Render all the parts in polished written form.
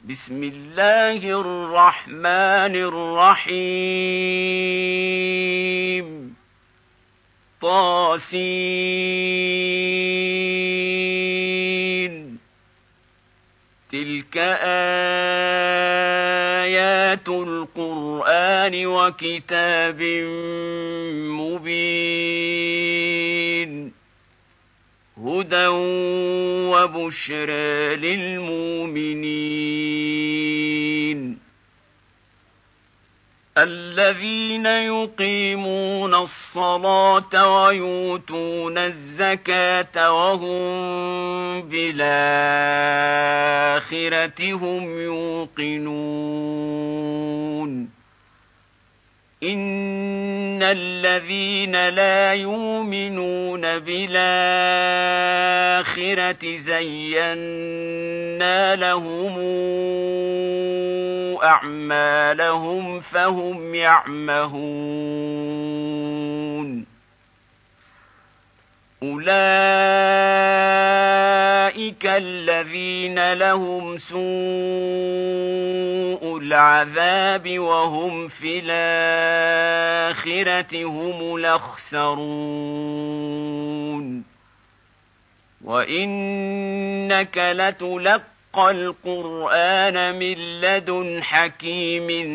بسم الله الرحمن الرحيم طاسين تلك آيات القرآن وكتاب مبين هدى وبشرى للمؤمنين الذين يقيمون الصلاة ويؤتون الزكاة وهم بالآخرة هم يوقنون إن الذين لا يؤمنون بالآخرة زينا لهم أعمالهم فهم يعمهون أولئك الذين لهم سوء العذاب وهم في الآخرة هم الأخسرون وإنك لتلقى القرآن من لدن حكيم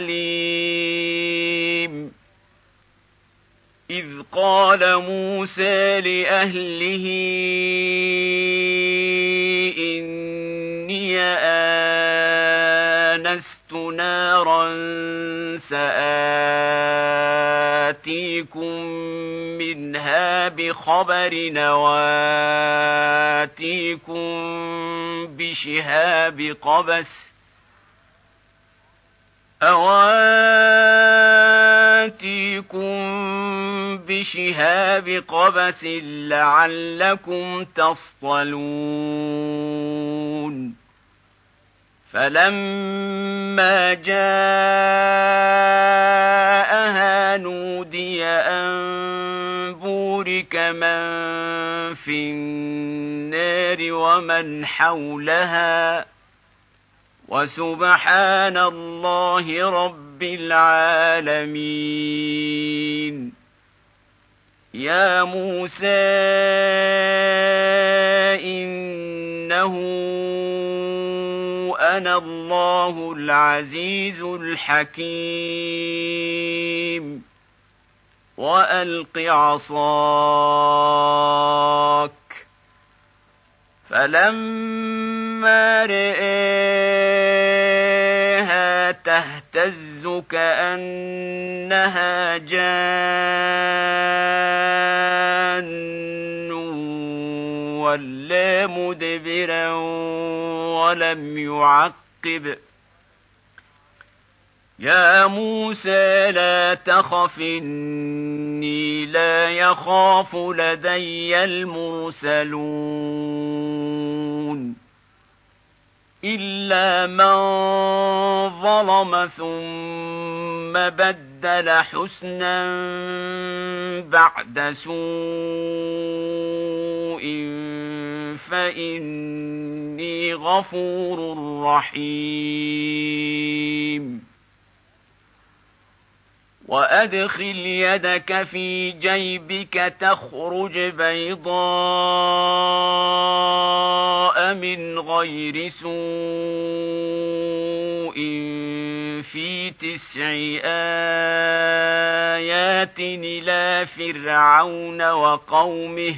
عليم إذ قال موسى لأهله إني آنست نارا سآتيكم منها بخبر أواتيكم بشهاب قبس لعلكم تصطلون فلما جاءها نودي أن بورك من في النار ومن حولها وسبحان الله رب العالمين يا موسى إنه أنا الله العزيز الحكيم وألق عصاك فلما رآها تهتز كأنها جان ولا مدبرا ولم يعقب يا موسى لا تخف إني لا يخاف لدي المرسلون إلا من ظلم ثم بدل حسنا بعد سوء فإني غفور رحيم وأدخل يدك في جيبك تخرج بيضاء من غير سوء في 9 آيات إلى فرعون وقومه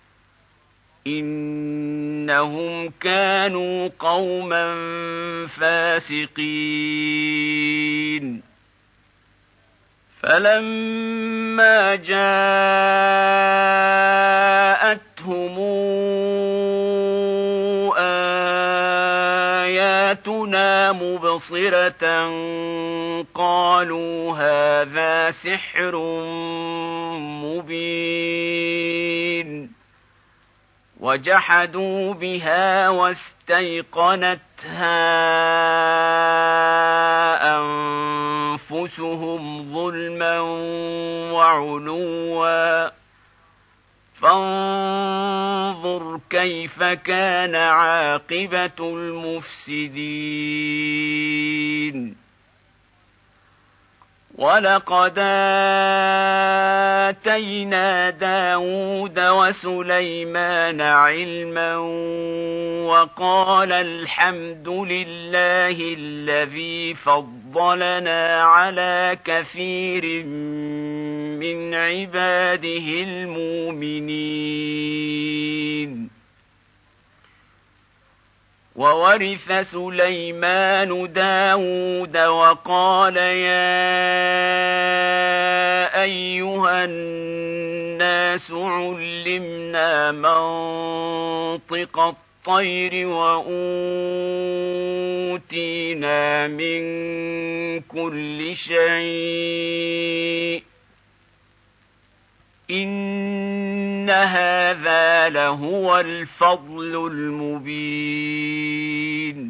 إنهم كانوا قوما فاسقين فلما جاءتهم آياتنا مبصرة قالوا هذا سحر مبين وجحدوا بها واستيقنتها أنفسهم ظلما وعلوا فانظر فانظر كيف كان عاقبة المفسدين. ولقد آتينا داود وسليمان علما وقال الحمد لله الذي فضلنا على كثير من عباده المؤمنين. وورث سليمان داود وقال يا أيها الناس علمنا منطق الطير وأوتينا من كل شيء إن هذا لهو الفضل المبين.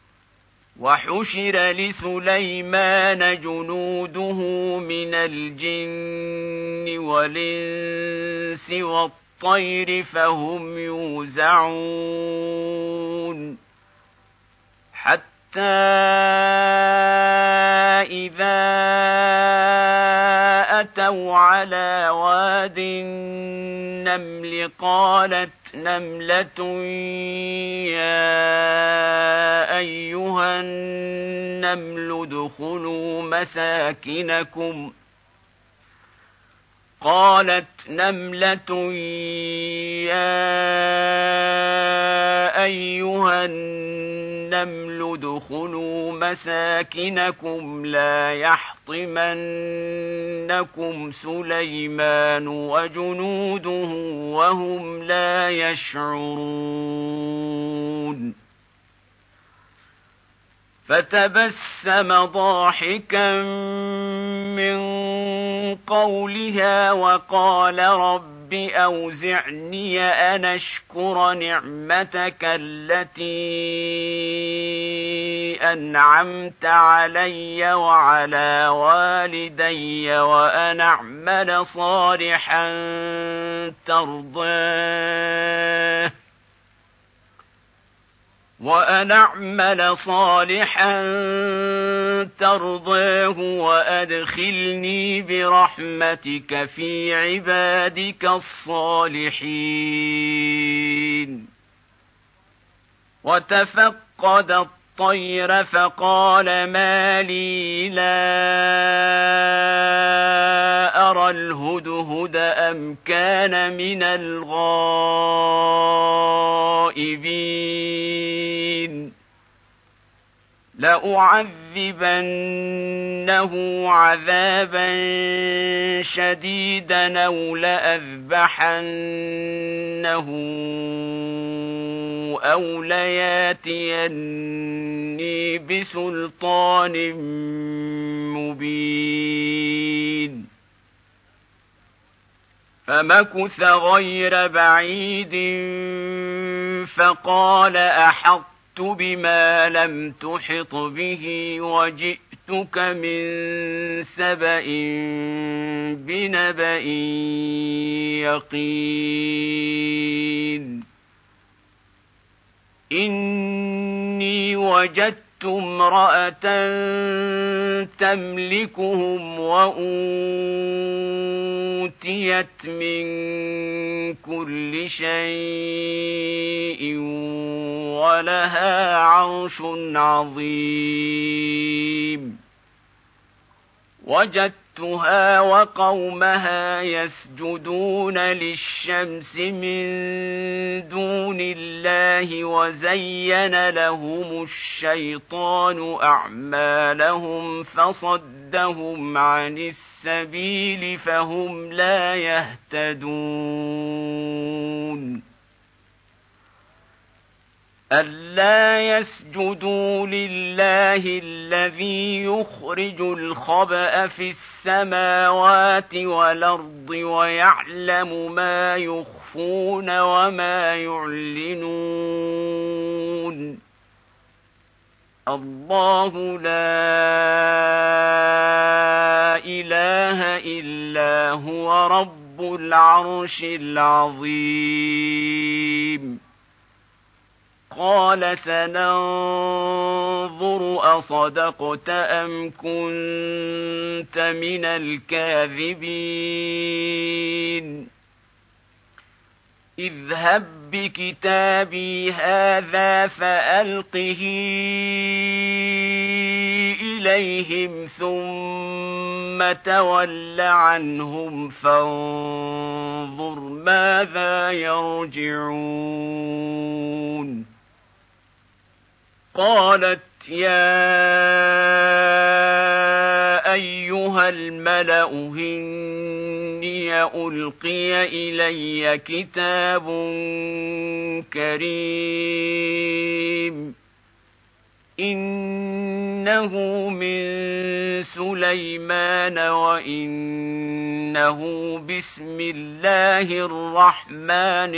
وحشر لسليمان جنوده من الجن والإنس والطير فهم يوزعون حتى إذا أتوا على واد النمل قالت نملة يا أيها النمل ادخلوا مساكنكم لا يحطمنكم سليمان وجنوده وهم لا يشعرون. فتبسم ضاحكا من قولها وقال رب أوزعني أن أشكر نعمتك التي أنعمت علي وعلى والدي وأن أعمل صالحا ترضاه وأدخلني برحمتك في عبادك الصالحين. وتفقد الطير فقال ما لي لا أرى الهدهد أم كان من الغائبين لأعذبنه عذابا شديدا أو لأذبحنه أو لياتيني بسلطان مبين. فمكث غير بعيد فقال أحطت بما لم تحط به وجئتك من سبأ بنبأ يقين. إني وجدت امرأة تملكهم وأوتيت من كل شيء ولها عرش عظيم. وجدتها وقومها يسجدون للشمس من دون الله وزين لهم الشيطان أعمالهم فصدهم عن السبيل فهم لا يهتدون. ألا يسجدوا لله الذي يخرج الخبأ في السماوات والأرض ويعلم ما يخفون وما يعلنون. الله لا إله إلا هو رب العرش العظيم. قال سننظر أصدقت أم كنت من الكاذبين اذهب بكتابي هذا فألقه إليهم ثم تول عنهم فانظر ماذا يرجعون قالت يا أيها الملأ إني ألقي إلي كتاب كريم إنه من سليمان وإنه بسم الله الرحمن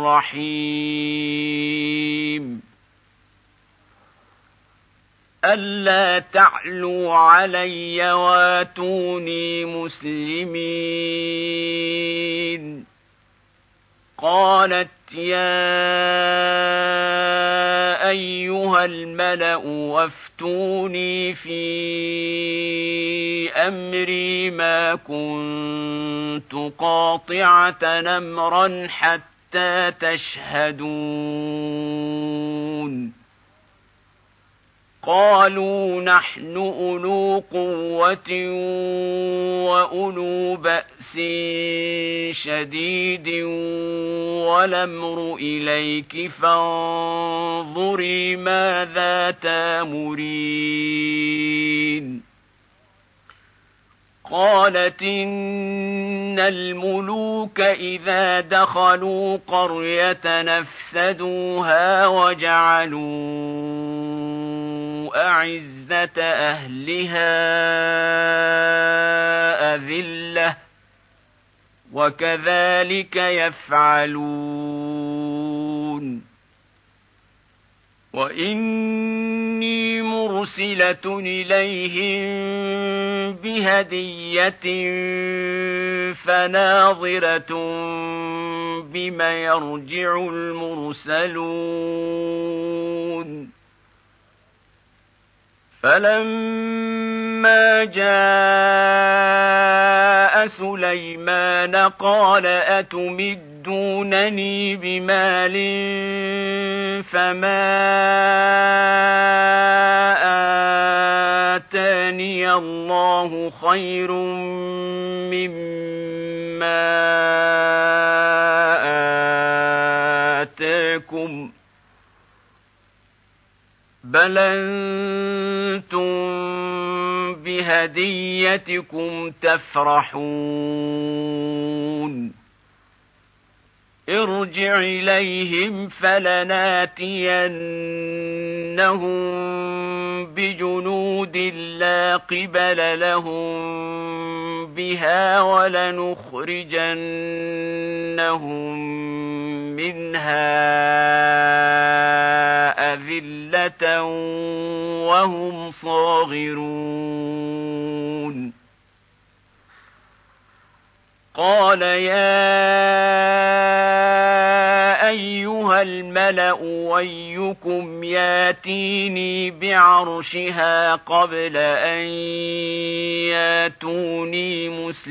الرحيم ألا تعلوا علي واتوني مسلمين قالت يا أيها الملأ وافتوني في أمري ما كنت قاطعة أمرا حتى تشهدون قالوا نحن أولو قوة وأولو بأس شديد والأمر إليك فانظري ماذا تأمرين قالت إن الملوك إذا دخلوا قرية نفسدوها وجعلوا أعزة أهلها أذلة وكذلك يفعلون وإني مرسلة إليهم بهدية فناظرة بما يرجع المرسلون فلما جاء سليمان قال أتمدونني بمال فما آتاني الله خير مما آتاكم بل أنتم بهديتكم تفرحون ارجع إليهم فلناتينهم بجنود لا قبل لهم بها ولنخرجنهم منها أذلة وهم صاغرون قال يا أيها الملأ ويكم ياتيني بعرشها قبل أن ياتوني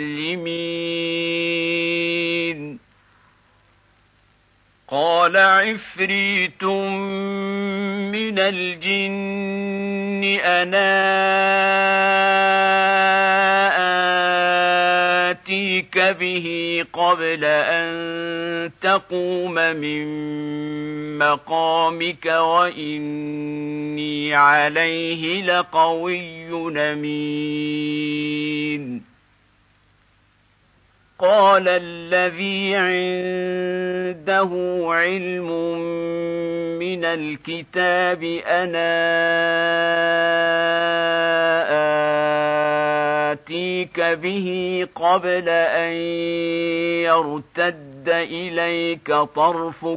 مسلمين قال عفريت من الجن أنا آتيك به قبل أن تقوم من مقامك وإني عليه لقوي أمين قال الذي عنده علم من الكتاب أنا آتيك به قبل أن يرتد إليك طرفك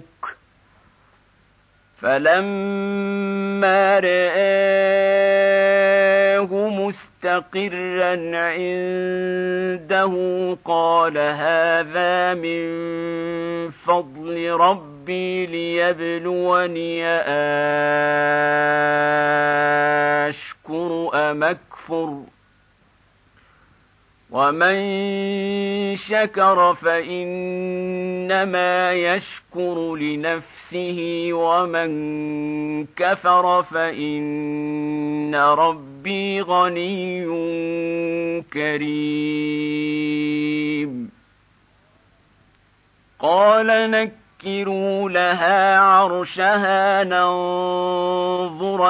فلما رآه مستقرا عنده قال هذا من فضل ربي ليبلوني أشكر أم أكفر ومن شكر فإنما يشكر لنفسه ومن كفر فإن ربي غني كريم قال نكروا لها عرشها ننظر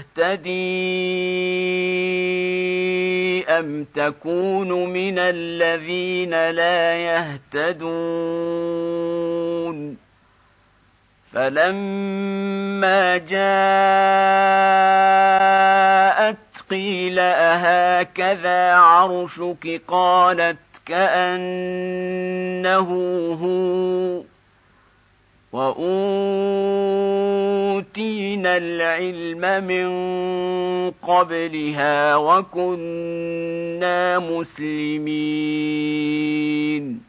تهتدي أم تكون من الذين لا يهتدون فلما جاءت قيل أهكذا عرشك قالت كأنه هو وأوتينا العلم من قبلها وكنا مسلمين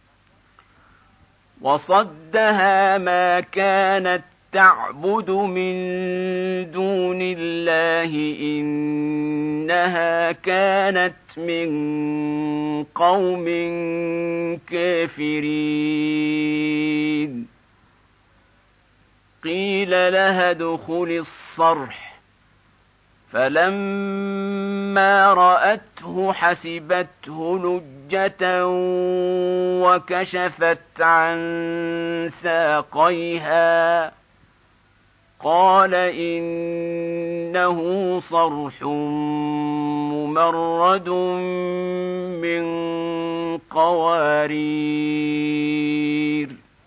وصدها ما كانت تعبد من دون الله إنها كانت من قوم كافرين قيل لها ادخل الصرح فلما رأته حسبته لجة وكشفت عن ساقيها قال إنه صرح ممرد من قوارير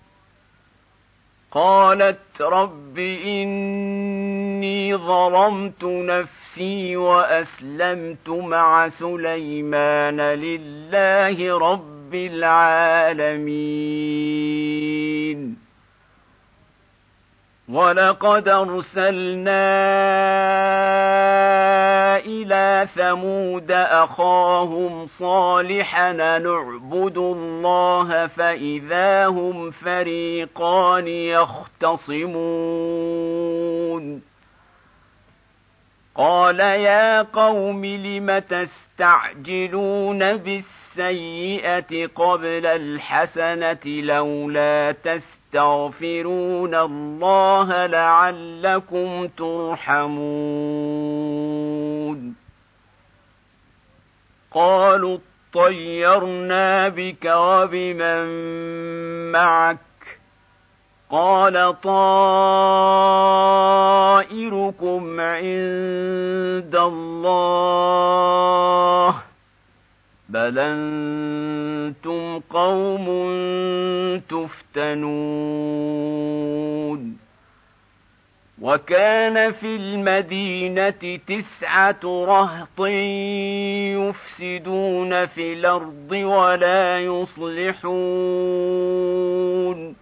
قالت رب إني ظلمت نفسي وأسلمت مع سليمان لله رب العالمين ولقد أرسلنا إلى ثمود أخاهم صالحا نعبد الله فإذا هم فريقان يختصمون قال يا قوم لم تستعجلون بالسيئة قبل الحسنة لولا تستغفرون الله لعلكم ترحمون قالوا اطيرنا بك وبمن معك قال طائركم عند الله بل أنتم قوم تفتنون وكان في المدينة 9 رهط يفسدون في الأرض ولا يصلحون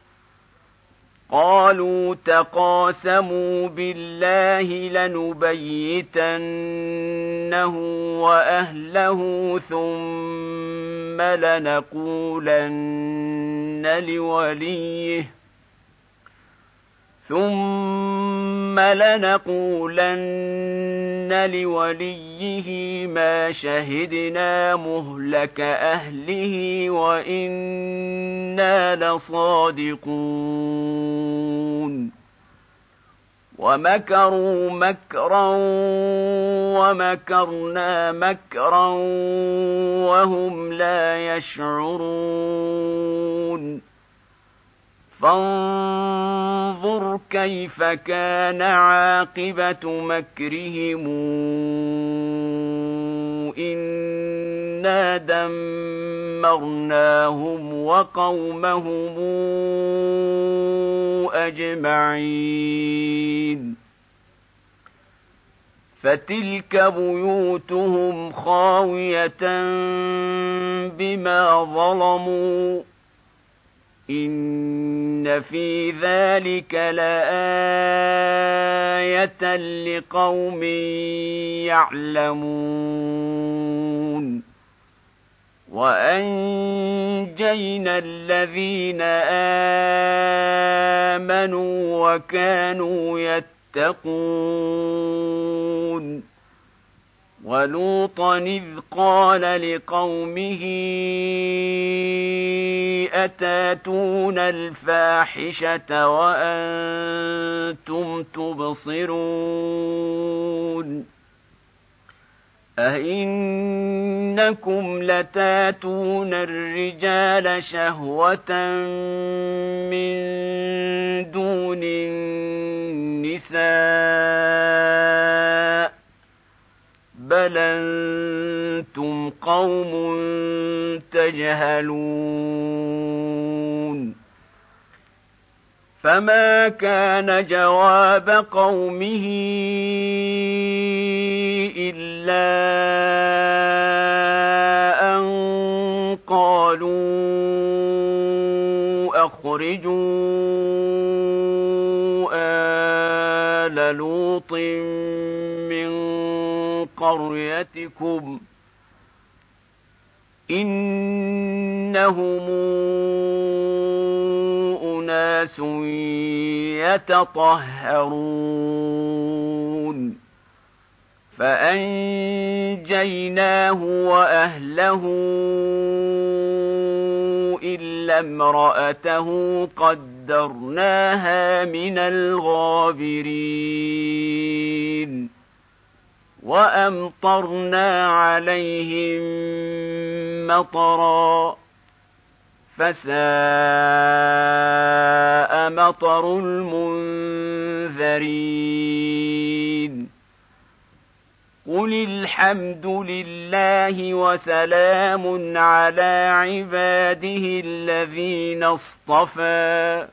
قالوا تقاسموا بالله لنبيتنه وأهله ثم لنقولن لوليه ما شهدنا مهلك أهله وإنا لصادقون ومكروا مكرا ومكرنا مكرا وهم لا يشعرون فانظر كيف كان عاقبة مكرهم إنا دمرناهم وقومهم أجمعين فتلك بيوتهم خاوية بما ظلموا إن في ذلك لآية لقوم يعلمون وأنجينا الذين آمنوا وكانوا يتقون ولوطا إذ قال لقومه أتاتون الفاحشة وأنتم تبصرون أئنكم لتاتون الرجال شهوة من دون النساء بل أنتم قوم تجهلون فما كان جواب قومه إلا أن قالوا أخرجوا آل لوط من قريتكم إنهم أناس يتطهرون فأنجيناه وأهله إلا امرأته قدرناها من الغابرين وأمطرنا عليهم مطرا فساء مطر المنذرين قل الحمد لله وسلام على عباده الذين اصطفى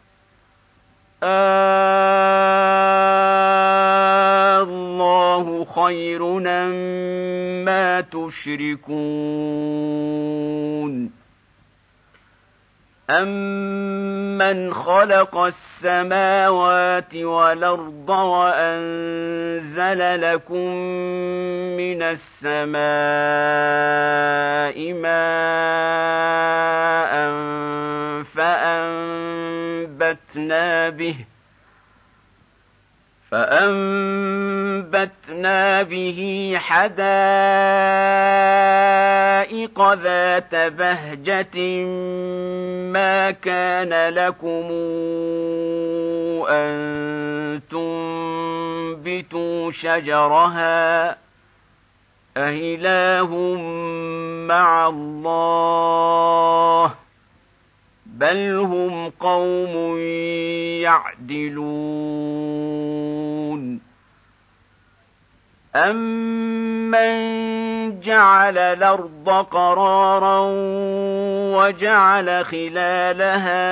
الله خير أما تشركون أَمَّنْ خَلَقَ السَّمَاوَاتِ وَالْأَرْضَ وَأَنزَلَ لَكُم مِّنَ السَّمَاءِ مَاءً فأنبتنا به حدائق ذات بهجة ما كان لكم أن تنبتوا شجرها أإله مع الله بل هم قوم يعدلون أَمَّنْ جَعَلَ الْأَرْضَ قَرَارًا وَجَعَلَ خِلَالَهَا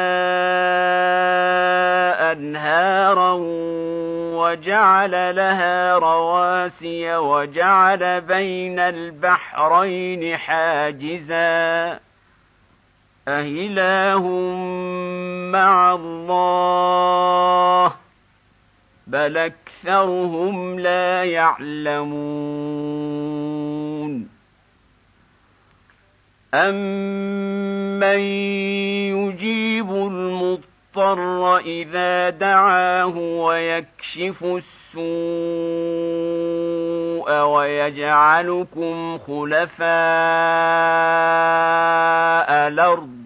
أَنْهَارًا وَجَعَلَ لَهَا رَوَاسِيَ وَجَعَلَ بَيْنَ الْبَحْرَيْنِ حَاجِزًا أإله مع الله بل أكثرهم لا يعلمون أَمَّن يُجِيبُ المضطر إذا دعاه ويكشف السوء ويجعلكم خلفاء الأرض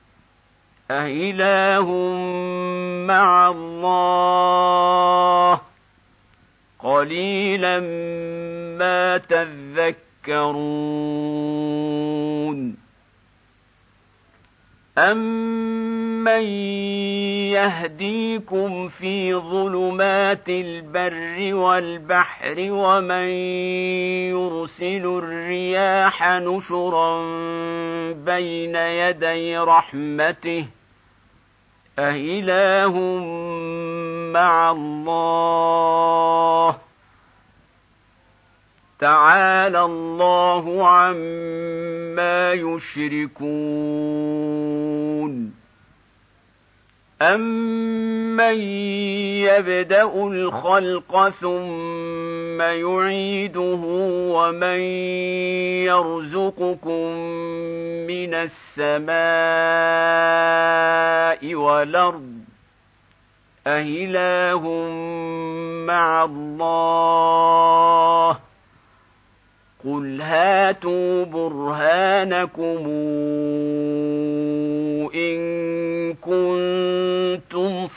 أإله مع الله قليلا ما تذكرون أَمَّن يهديكم في ظلمات البر والبحر ومن يرسل الرياح نشرا بين يدي رحمته أإله مع الله تعالى الله عما يشركون أَمَّن يَبْدَأُ الْخَلْقَ ثُمَّ يُعِيدُهُ وَمَن يَرْزُقُكُم مِّنَ السَّمَاءِ وَالْأَرْضِ أَإِلَٰهٌ مَّعَ اللَّهِ قُلْ هَاتُوا بُرْهَانَكُمْ إِن كُنتُمْ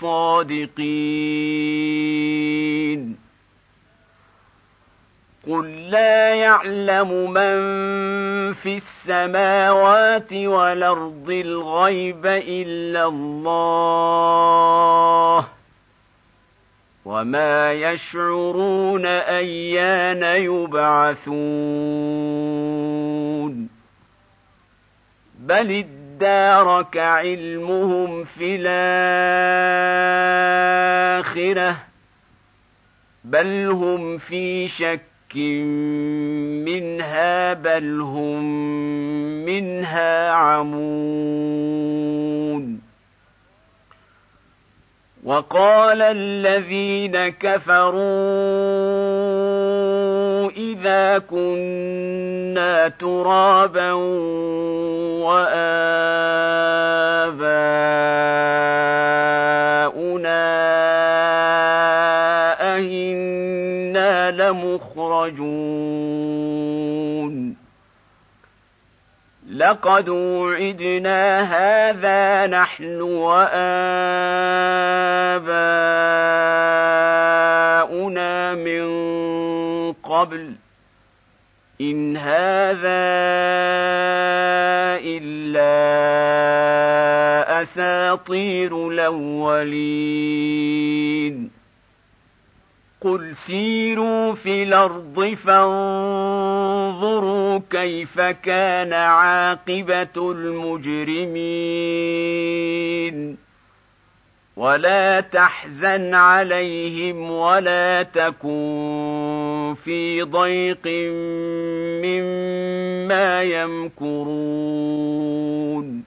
صَادِقِينَ قُل لَّا يَعْلَمُ مَن فِي السَّمَاوَاتِ وَالْأَرْضِ الْغَيْبَ إِلَّا اللَّهُ وَمَا يَشْعُرُونَ أَيَّانَ يُبْعَثُونَ بَلِ ادَّارَكَ عِلْمُهُمْ فِي الْآخِرَةِ بَلْ هُمْ فِي شَكٍّ مِّنْهَا بَلْ هُمْ مِنْهَا عَمُونَ وَقَالَ الَّذِينَ كَفَرُوا إِذَا كُنَّا تُرَابًا وَآبَاؤُنَا أَئِنَّا لَمُخْرَجُونَ لَقَدْ وُعِدْنَا هَٰذَا نَحْنُ وَآبَاؤُنَا مِن قَبْلُ إِنْ هَٰذَا إِلَّا أَسَاطِيرُ الْأَوَّلِينَ قُلْ سِيرُوا فِي الْأَرْضِ فَانظُرُوا كَيْفَ كَانَ عَاقِبَةُ الْمُجْرِمِينَ وَلَا تَحْزَنْ عَلَيْهِمْ وَلَا تَكُن فِي ضَيْقٍ مِّمَّا يَمْكُرُونَ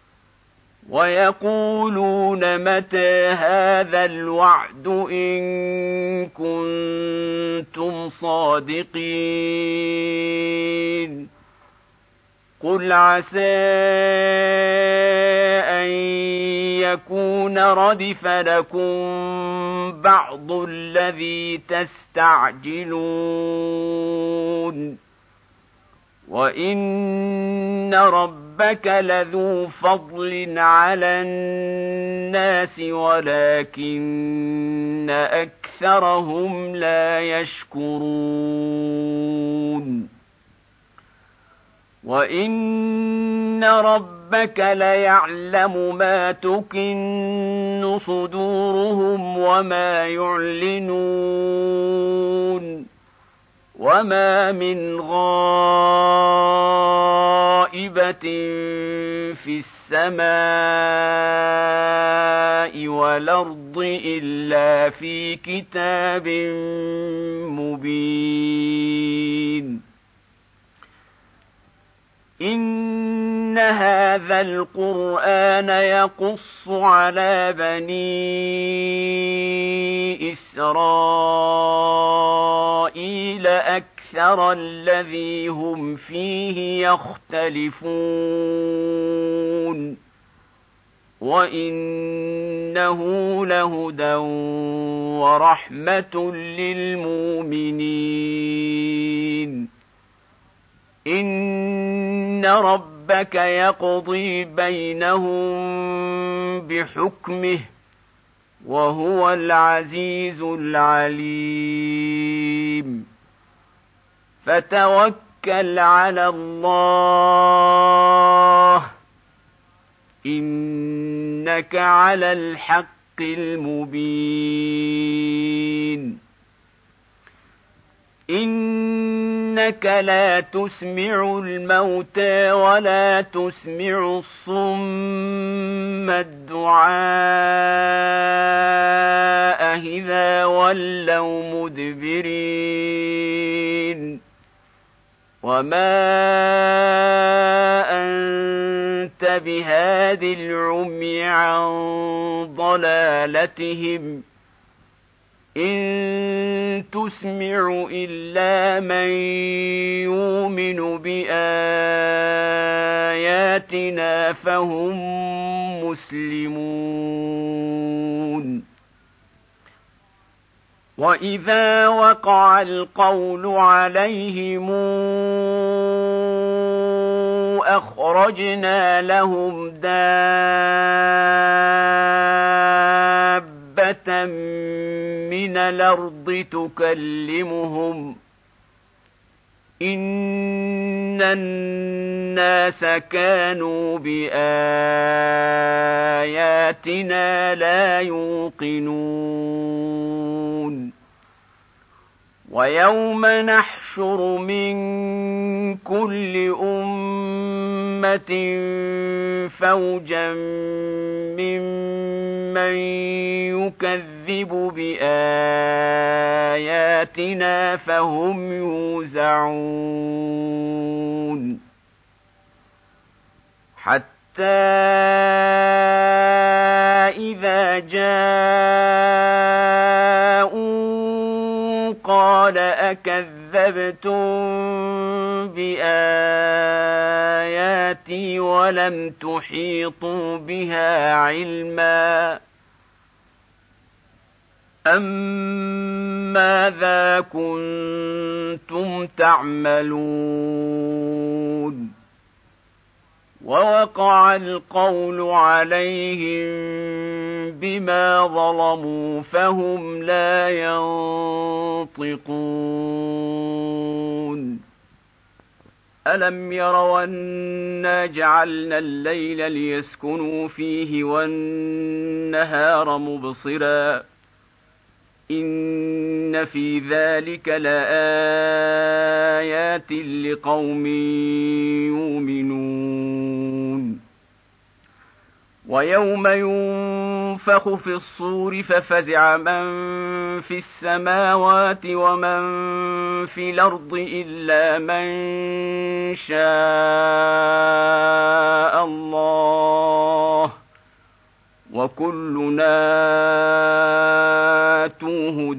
وَيَقُولُونَ مَتَىٰ هَٰذَا الْوَعْدُ إِن كُنتُمْ صَادِقِينَ قُلْ عَسَىٰ أَن يَكُونَ رَدِفَ لَكُم بَعْضُ الَّذِي تَسْتَعْجِلُونَ وَإِنَّ رَبَّكَ لَذُو فَضْلٍ عَلَى النَّاسِ وَلَٰكِنَّ أَكْثَرَهُمْ لَا يَشْكُرُونَ وَإِنَّ رَبَّكَ لَيَعْلَمُ مَا تُكِنُّ صُدُورُهُمْ وَمَا يُعْلِنُونَ وَمَا مِنْ غَائِبَةٍ فِي السَّمَاءِ وَالْأَرْضِ إِلَّا فِي كِتَابٍ مُبِينٍ إِنَّ هَٰذَا الْقُرْآنَ يَقُصُّ عَلَىٰ بَنِي إِسْرَائِيلَ أَكْثَرَ الَّذِي هُمْ فِيهِ يَخْتَلِفُونَ وَإِنَّهُ لَهُدًى وَرَحْمَةٌ لِّلْمُؤْمِنِينَ إِنَّ رَبَّكَ يَقْضِي بَيْنَهُم بِحُكْمِهِ وَهُوَ الْعَزِيزُ الْعَلِيمُ فَتَوَكَّلْ عَلَى اللَّهِ إِنَّكَ عَلَى الْحَقِّ الْمُبِينِ إِنَّكَ لا تسمع الموتى ولا تسمع الصم الدعاء إذا ولوا مدبرين وما أنت بهاد العمي عن ضلالتهم إن تسمع إلا من يؤمن بآياتنا فهم مسلمون وإذا وقع القول عليهم أخرجنا لهم دابة من الأرض تكلمهم إن الناس كانوا بآياتنا لا يوقنون ويوم نحشر من كل أمة فوجا ممن يكذب بآياتنا فهم يوزعون حتى إذا جاءوا قال أكذبتم بآياتي ولم تحيطوا بها علما ماذا كنتم تعملون ووقع القول عليهم بما ظلموا فهم لا ينطقون ألم يروا أنا جعلنا الليل ليسكنوا فيه والنهار مبصرا إن في ذلك لآيات لقوم يؤمنون ويوم ينفخ في الصور ففزع من في السماوات ومن في الأرض إلا من شاء الله وكلنا آتوه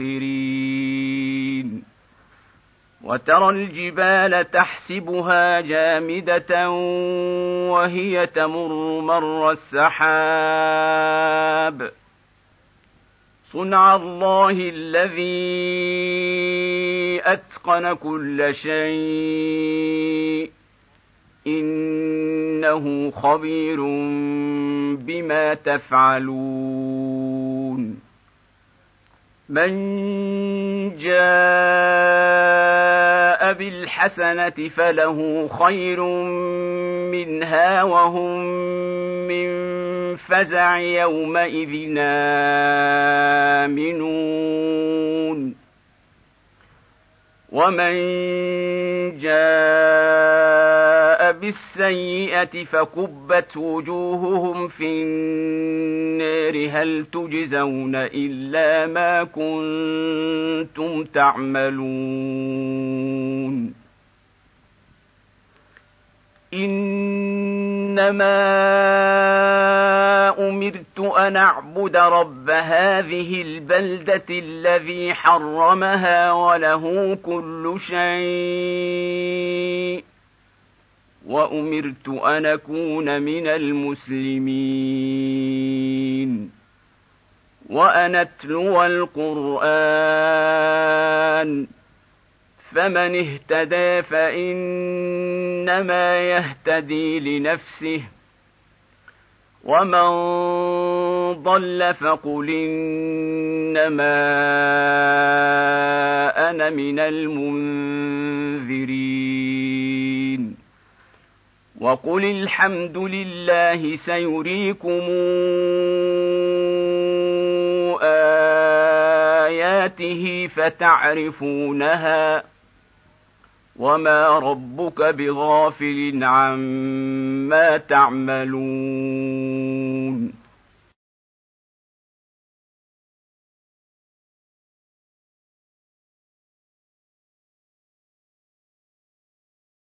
داخرين وترى الجبال تحسبها جامدة وهي تمر مر السحاب صنع الله الذي أتقن كل شيء إنه خبير بما تفعلون من جاء بالحسنة فله خير منها وهم من فزع يومئذ آمنون ومن جاء بالسيئة فكبت وجوههم في النار هل تجزون إلا ما كنتم تعملون إنما أمرت أن أعبد رب هذه البلدة الذي حرمها وله كل شيء وأمرت أن أكون من المسلمين وأن أتلو القرآن فمن اهتدى فإنما يهتدي لنفسه ومن ضل فقل إنما أنا من المنذرين وقل الحمد لله سيريكم آياته فتعرفونها وما ربك بغافل عما تعملون